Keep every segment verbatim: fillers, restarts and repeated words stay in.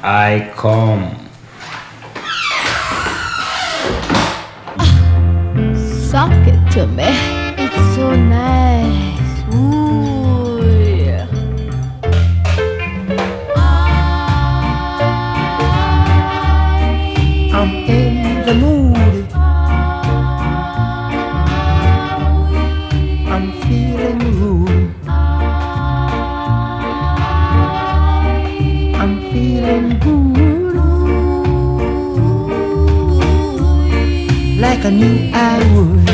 I come. Suck it to me. It's so nice. Ooh, yeah. I'm in the mood. I'm feeling good. I'm feeling good. Like I knew I would.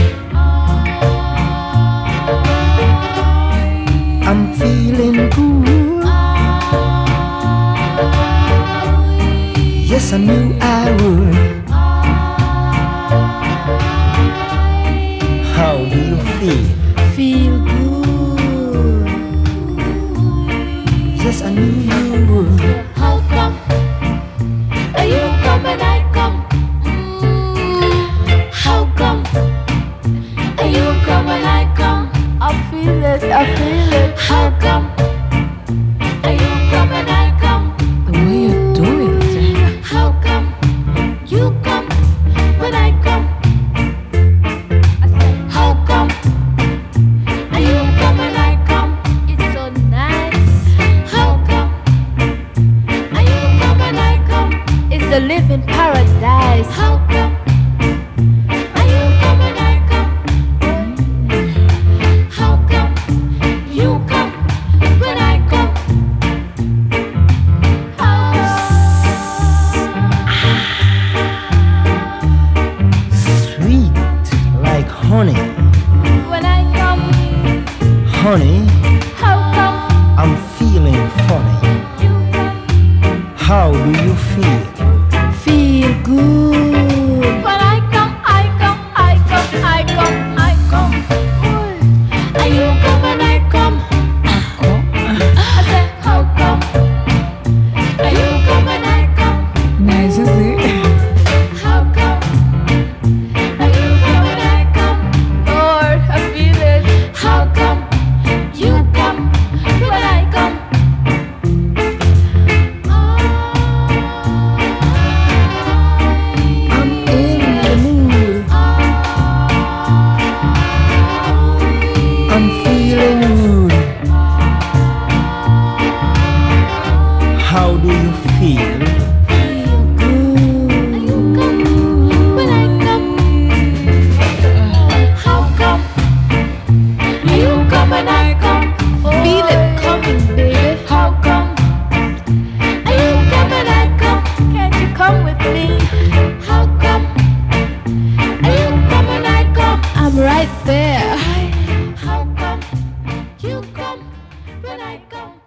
I'm feeling good. Yes, I knew I would. How do you feel? Feel good. Yes, I knew you would. How come? Are you come and I come? Mm, how come? Are you come and I come? I feel it, I feel it. How come? Are you come and I come? The way you do it. How come? You come when I come. I said, how come? Are you come when I come? It's so nice. How come? Are you come when I come? It's the living paradise. How come? Are you come when I come? How come? You come when I come. Sweet like honey. When I come, Honey, how come? I'm feeling funny. You come. How do you feel? Feel good. When I come, I come, I come, I come, I come. Are you come when I come? I said, how come? Are you come when I come? Nice, is it? How come? Are you come when I come? Lord, I feel it. How come? You come when I come. I'm in the mood. I'm feeling good. How do you feel? Feel good. Are you come when I come? How come? Are you come when I come? Feel it coming, baby. How come? Are you come when I come? Can't you come with me? How come? Are you come when I come? I'm right there. How come? You come when I come.